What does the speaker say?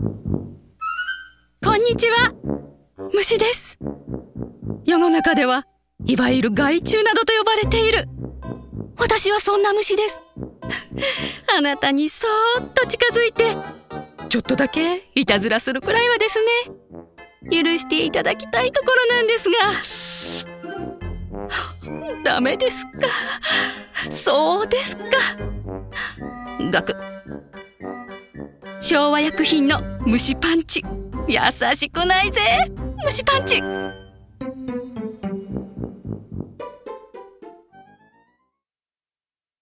こんにちは、虫です。世の中ではいわゆる害虫などと呼ばれている。私はそんな虫です。あなたにそーっと近づいてちょっとだけいたずらするくらいはですね、許していただきたいところなんですが。ダメですか。そうですか。ガク。昭和薬品の虫パンチ、優しくないぜ、虫パンチ。